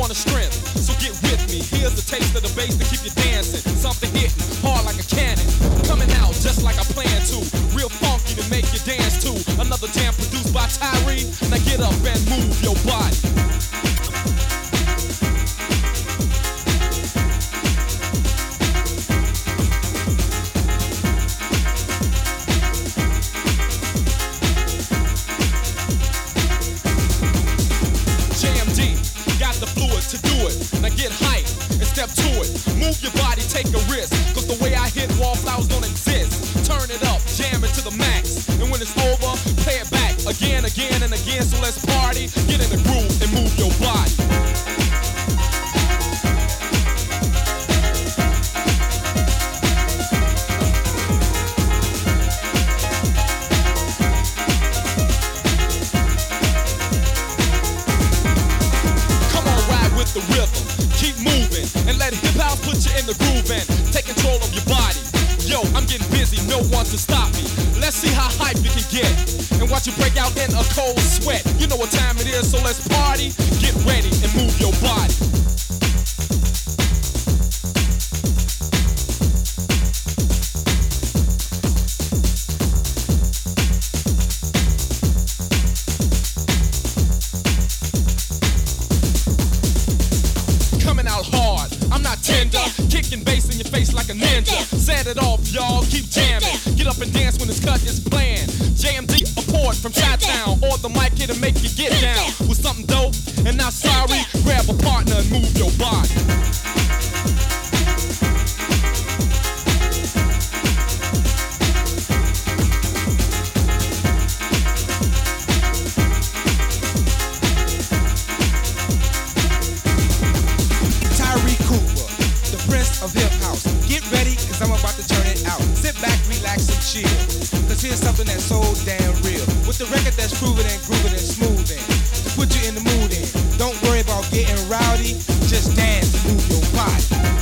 on the strength, so get with me. Here's the taste of the bass to keep you dancing. Something hitting hard like a cannon, coming out just like I plan to. Real funky to make you dance to. Another jam produced by Tyree. Now get up and move your body. To do it, now get hype and step to it. Move your body, take a risk, cause the way I hit wallflowers don't exist. Turn it up, jam it to the max, and when it's over, play it back again, again, and again. So let's party, get in the groove and move your body. The rhythm, keep moving and let hip hop put you in the groove and take control of your body. Yo, I'm getting busy, no one to stop me. Let's see how hype you can get and watch you break out in a cold sweat. You know what time it is, so let's party, get ready and move your body. Hard, I'm not tender, kicking bass in your face like a ninja. Set it off, y'all, keep jamming. Get up and dance when this cut is playing. JMD, a port from Chi-Town, or the mic here to make you get down with something dope. And now sorry, grab a partner and move your body. Of hip house. Get ready, cause I'm about to turn it out. Sit back, relax, and chill. Cause here's something that's so damn real. With the record that's proven and grooving and smoothing. To put you in the mood in. Don't worry about getting rowdy. Just dance and move your body.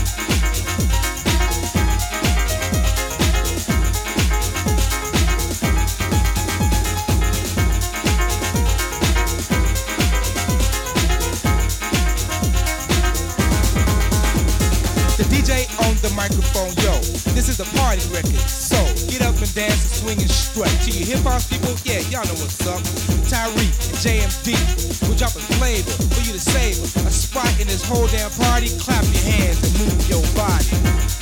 DJ on the microphone, yo, this is the party record, so get up and dance and swing and strut. To you hip hop people, yeah, y'all know what's up. Tyree and JMD, we're dropping flavor for you to savor a spot in this whole damn party. Clap your hands and move your body.